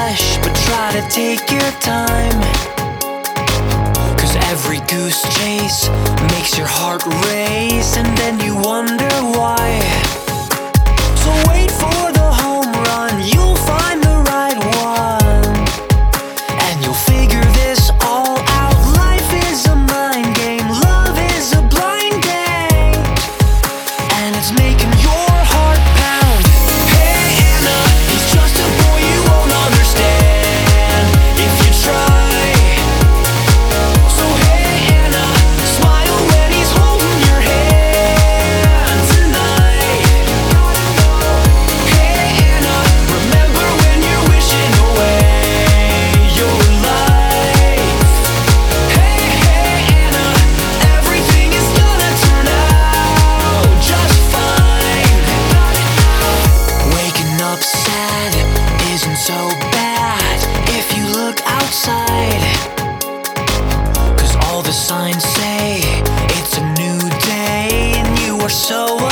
rush, but try to take your time. 'Cause every goose chase makes your heart race, and then you wonder why. So wait for the home run, you'll find the right one, and you'll figure this all out. Life is a mind game, love is a blind date, and it's making your heart pound. Hey Anna, he's just a boy you won't understand if you try. So hey Anna, smile when he's holding your hand tonight. Hey Anna, remember when you're wishing away your life. Hey Anna, everything is gonna turn out just fine. Waking up sad isn't so bad if you look outside. 'Cause all the signs say it's a new day, and you are so